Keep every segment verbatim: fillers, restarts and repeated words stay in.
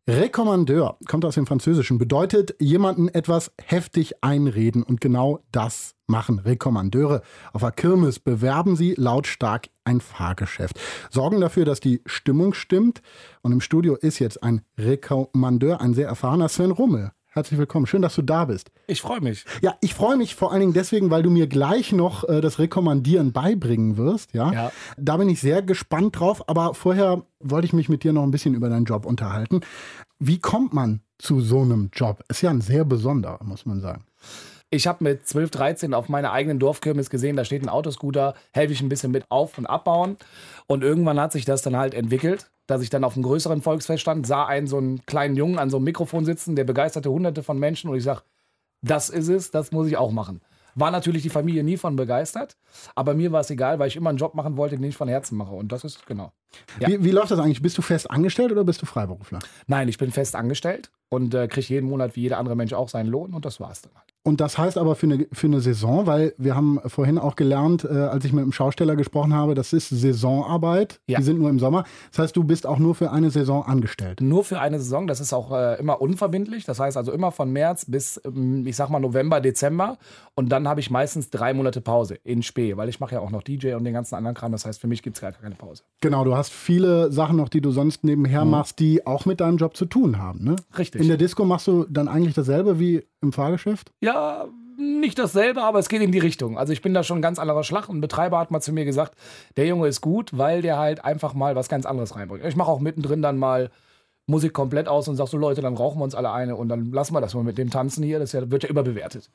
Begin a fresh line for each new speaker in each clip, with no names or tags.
Rekommandeur kommt aus dem Französischen, bedeutet jemanden etwas heftig einreden und genau das machen Rekommandeure. Auf der Kirmes bewerben sie lautstark ein Fahrgeschäft, sorgen dafür, dass die Stimmung stimmt und im Studio ist jetzt ein Rekommandeur, ein sehr erfahrener Sven Rummel. Herzlich willkommen, schön, dass du da bist.
Ich freue mich.
Ja, ich freue mich vor allen Dingen deswegen, weil du mir gleich noch äh, das Rekommandieren beibringen wirst. Ja?
Ja.
Da bin ich sehr gespannt drauf, aber vorher wollte ich mich mit dir noch ein bisschen über deinen Job unterhalten. Wie kommt man zu so einem Job? Ist ja ein sehr besonderer, muss man sagen.
Ich habe mit zwölf, dreizehn auf meiner eigenen Dorfkirmes gesehen, da steht ein Autoscooter, helfe ich ein bisschen mit auf- und abbauen. Und irgendwann hat sich das dann halt entwickelt, dass ich dann auf einem größeren Volksfest stand, sah einen so einen kleinen Jungen an so einem Mikrofon sitzen, der begeisterte hunderte von Menschen und ich sage, das ist es, das muss ich auch machen. War natürlich die Familie nie von begeistert, aber mir war es egal, weil ich immer einen Job machen wollte, den ich von Herzen mache und das ist genau. Ja.
Wie, wie läuft das eigentlich? Bist du fest angestellt oder bist du Freiberufler?
Nein, ich bin fest angestellt und äh, kriege jeden Monat wie jeder andere Mensch auch seinen Lohn und das war's dann halt.
Und das heißt aber für eine, für eine Saison, weil wir haben vorhin auch gelernt, äh, als ich mit einem Schausteller gesprochen habe, das ist Saisonarbeit,
Ja.
die sind nur im Sommer. Das heißt, du bist auch nur für eine Saison angestellt.
Nur für eine Saison, das ist auch äh, immer unverbindlich, das heißt also immer von März bis, ähm, ich sag mal November, Dezember und dann habe ich meistens drei Monate Pause in Spee, weil ich mache ja auch noch D J und den ganzen anderen Kram, das heißt für mich gibt es gar keine Pause.
Genau, du hast viele Sachen noch, die du sonst nebenher mhm. machst, die auch mit deinem Job zu tun haben, ne?
Richtig.
In der Disco machst du dann eigentlich dasselbe wie im Fahrgeschäft?
Ja, nicht dasselbe, aber es geht in die Richtung. Also ich bin da schon ein ganz anderer Schlag. Ein Betreiber hat mal zu mir gesagt, der Junge ist gut, weil der halt einfach mal was ganz anderes reinbringt. Ich mache auch mittendrin dann mal Musik komplett aus und sag so, Leute, dann rauchen wir uns alle eine und dann lassen wir das mal mit dem Tanzen hier. Das ja, wird ja überbewertet.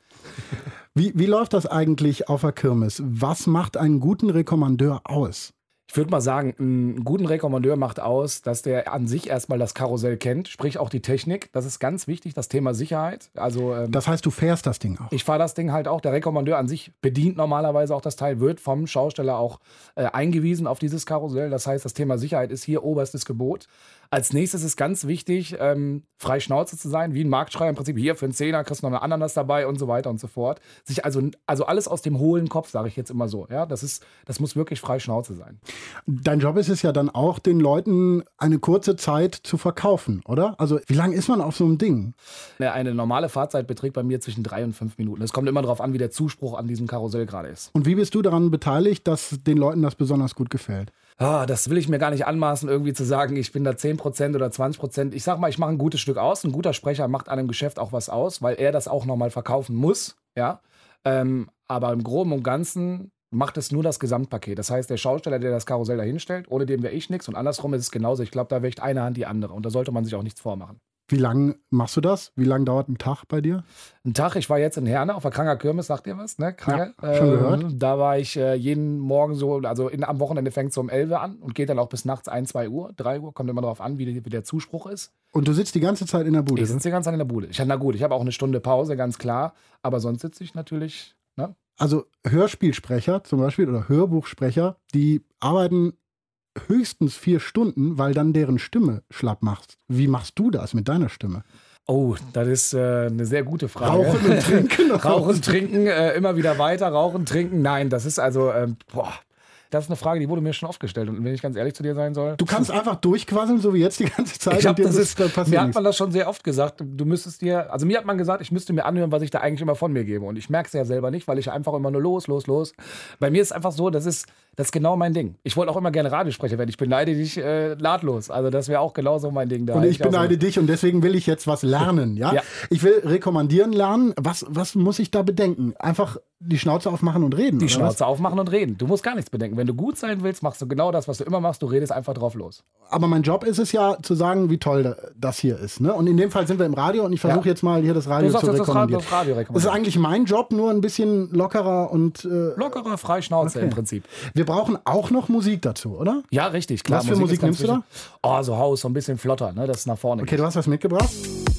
Wie, wie läuft das eigentlich auf der Kirmes? Was macht einen guten Rekommandeur aus?
Ich würde mal sagen, einen guten Rekommandeur macht aus, dass der an sich erstmal das Karussell kennt, sprich auch die Technik. Das ist ganz wichtig, das Thema Sicherheit. Also, ähm,
das heißt, du fährst das Ding auch?
Ich fahre das Ding halt auch. Der Rekommandeur an sich bedient normalerweise auch das Teil, wird vom Schausteller auch äh, eingewiesen auf dieses Karussell. Das heißt, das Thema Sicherheit ist hier oberstes Gebot. Als nächstes ist ganz wichtig, ähm, frei Schnauze zu sein, wie ein Marktschreier im Prinzip. Hier für einen Zehner kriegst du noch eine Ananas dabei und so weiter und so fort. Sich also, also alles aus dem hohlen Kopf, sage ich jetzt immer so. Ja, das ist, das muss wirklich frei Schnauze sein.
Dein Job ist es ja dann auch, den Leuten eine kurze Zeit zu verkaufen, oder? Also wie lange ist man auf so einem Ding?
Eine normale Fahrzeit beträgt bei mir zwischen drei und fünf Minuten. Es kommt immer darauf an, wie der Zuspruch an diesem Karussell gerade ist.
Und wie bist du daran beteiligt, dass den Leuten das besonders gut gefällt?
Ah, das will ich mir gar nicht anmaßen, irgendwie zu sagen, ich bin da zehn Prozent oder zwanzig Prozent. Ich sag mal, ich mache ein gutes Stück aus. Ein guter Sprecher macht an einem Geschäft auch was aus, weil er das auch nochmal verkaufen muss. Ja? Ähm, aber im Groben und Ganzen macht es nur das Gesamtpaket. Das heißt, der Schausteller, der das Karussell da hinstellt, ohne dem wäre ich nichts. Und andersrum ist es genauso. Ich glaube, da wächt eine Hand die andere. Und da sollte man sich auch nichts vormachen.
Wie lange machst du das? Wie lange dauert ein Tag bei dir?
Ein Tag, ich war jetzt in Herne auf der Kranger Kirmes, sagt ihr was? Ne? Kranger,
ja, schon
äh,
gehört.
Da war ich äh, jeden Morgen so, also in, am Wochenende fängt es so um elf Uhr an und geht dann auch bis nachts ein, zwei Uhr, drei Uhr, kommt immer darauf an, wie, wie der Zuspruch ist.
Und du sitzt die ganze Zeit in der Bude?
Ich sitze die ganze Zeit in der Bude. Ich, na gut, ich habe auch eine Stunde Pause, ganz klar, aber sonst sitze ich natürlich, ne?
Also Hörspielsprecher zum Beispiel oder Hörbuchsprecher, die arbeiten höchstens vier Stunden, weil dann deren Stimme schlapp macht. Wie machst du das mit deiner Stimme?
Oh, das ist äh, eine sehr gute Frage.
Rauchen und trinken?
Rauchen, trinken, äh, immer wieder weiter, rauchen, trinken. Nein, das ist also, ähm, boah, das ist eine Frage, die wurde mir schon oft gestellt. Und wenn ich ganz ehrlich zu dir sein soll.
Du kannst einfach durchquasseln, so wie jetzt die ganze Zeit.
Ich hab,
und
das ist,
ist, da
mir hat man das schon sehr oft gesagt. Du müsstest dir, also mir hat man gesagt, ich müsste mir anhören, was ich da eigentlich immer von mir gebe. Und ich merke es ja selber nicht, weil ich einfach immer nur los, los, los. Bei mir ist einfach so, das ist, das ist genau mein Ding. Ich wollte auch immer gerne Radiosprecher werden. Ich beneide dich äh, nahtlos. Also das wäre auch genauso mein Ding da.
Und ich, ich beneide
so.
dich und deswegen will ich jetzt was lernen. Ja?
Ja.
Ich will rekommandieren lernen. Was, was muss ich da bedenken? Einfach die Schnauze aufmachen und reden?
Die
oder
Schnauze
was?
aufmachen und reden. Du musst gar nichts bedenken. Wenn du gut sein willst, machst du genau das, was du immer machst. Du redest einfach drauf los.
Aber mein Job ist es ja, zu sagen, wie toll das hier ist. Ne? Und in dem Fall sind wir im Radio und ich versuche ja. jetzt mal hier das Radio
du
zu
sagst
rekommandieren.
Das, Radio
das ist eigentlich mein Job, nur ein bisschen lockerer und... Äh,
lockerer, frei Schnauze
okay.
im Prinzip.
Wir brauchen auch noch Musik dazu, oder?
Ja, richtig, klar.
Was für Musik, Musik nimmst du da?
Oh, so Haus, so ein bisschen flotter, ne? Das ist nach vorne.
Okay, geht. Du hast was mitgebracht?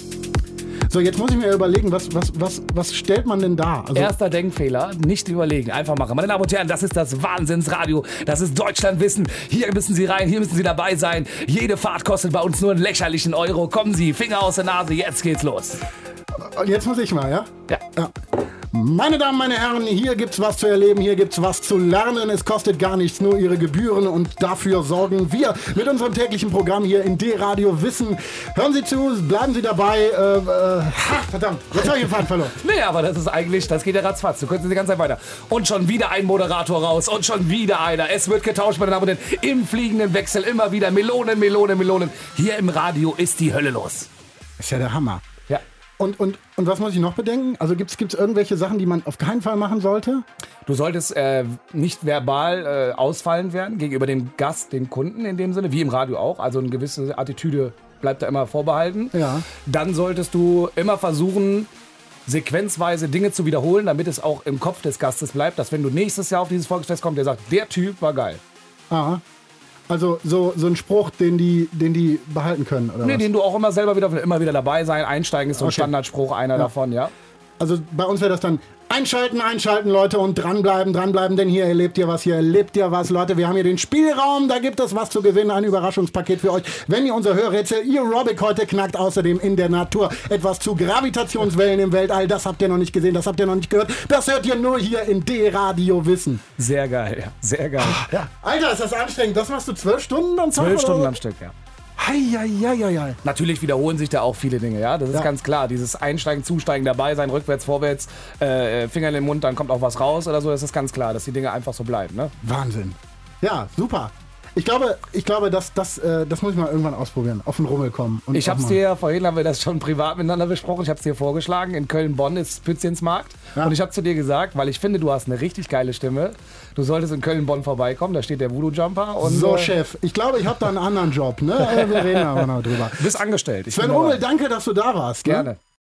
So, jetzt muss ich mir überlegen, was, was, was, was stellt man denn da? Also
Erster Denkfehler, nicht überlegen, einfach machen. Meine Damen und Herren, das ist das Wahnsinnsradio, das ist Deutschlandwissen. Hier müssen Sie rein, hier müssen Sie dabei sein. Jede Fahrt kostet bei uns nur einen lächerlichen Euro. Kommen Sie, Finger aus der Nase, jetzt geht's los.
Und jetzt muss ich mal, ja?
Ja.
ja. Meine Damen, meine Herren, hier gibt's was zu erleben, hier gibt's was zu lernen. Es kostet gar nichts, nur Ihre Gebühren und dafür sorgen wir mit unserem täglichen Programm hier in D-Radio Wissen. Hören Sie zu, bleiben Sie dabei. Äh, äh, ha, verdammt, jetzt habe ich den Faden verloren.
Nee, aber das ist eigentlich, das geht ja ratzfatz. Du könntest die ganze Zeit weiter. Und schon wieder ein Moderator raus und schon wieder einer. Es wird getauscht, meine Damen und Herren, im fliegenden Wechsel immer wieder Melonen, Melonen, Melonen. Hier im Radio ist die Hölle los.
Ist ja der Hammer.
Ja.
Und, und, und was muss ich noch bedenken? Also gibt es irgendwelche Sachen, die man auf keinen Fall machen sollte?
Du solltest äh, nicht verbal äh, ausfallend werden gegenüber dem Gast, dem Kunden in dem Sinne, wie im Radio auch. Also eine gewisse Attitüde bleibt da immer vorbehalten.
Ja.
Dann solltest du immer versuchen, sequenzweise Dinge zu wiederholen, damit es auch im Kopf des Gastes bleibt, dass wenn du nächstes Jahr auf dieses Volksfest kommst, der sagt, der Typ war geil.
Ah. Also so, so ein Spruch, den die, den die behalten können, oder
Nee,
was?
den du auch immer selber wieder, immer wieder dabei sein. Einsteigen ist so ein
Okay.
Standardspruch, einer
Ja.
davon, ja.
Also bei uns wäre das dann einschalten, einschalten, Leute, und dranbleiben, dranbleiben, denn hier erlebt ihr was, hier erlebt ihr was, Leute. Wir haben hier den Spielraum, da gibt es was zu gewinnen, ein Überraschungspaket für euch. Wenn ihr unser Hörrätsel Aerobic heute knackt, außerdem in der Natur etwas zu Gravitationswellen im Weltall, das habt ihr noch nicht gesehen, das habt ihr noch nicht gehört, das hört ihr nur hier in D-Radio Wissen.
Sehr geil, ja. Sehr geil.
Ja. Alter, ist das anstrengend, das machst du zwölf Stunden am Tag?
Zwölf Stunden
oder?
am Stück, ja.
Heieieiei.
Natürlich wiederholen sich da auch viele Dinge, ja. Das ist
Ja.
ganz klar. Dieses Einsteigen, Zusteigen, dabei sein, rückwärts, vorwärts, äh, Finger in den Mund, dann kommt auch was raus oder so. Das ist ganz klar, dass die Dinge einfach so bleiben, ne?
Wahnsinn. Ja, super. Ich glaube, ich glaube, das, das, äh, das muss ich mal irgendwann ausprobieren. Auf den Rummel kommen. Und
Ich
auch
hab's
mal-
dir ja, vorhin haben wir das schon privat miteinander besprochen, ich hab's dir vorgeschlagen, in Köln-Bonn ist Pützchensmarkt.
Ja.
Und ich hab zu dir gesagt, weil ich finde, du hast eine richtig geile Stimme, du solltest in Köln-Bonn vorbeikommen, da steht der Voodoo-Jumper. Und,
So,
äh,
Chef, ich glaube, ich habe da einen anderen Job. Ne? Äh, Wir reden aber noch drüber.
Du bist angestellt. Ich
Sven
bin dabei.
Rummel, danke, dass du da warst. Ne?
Gerne.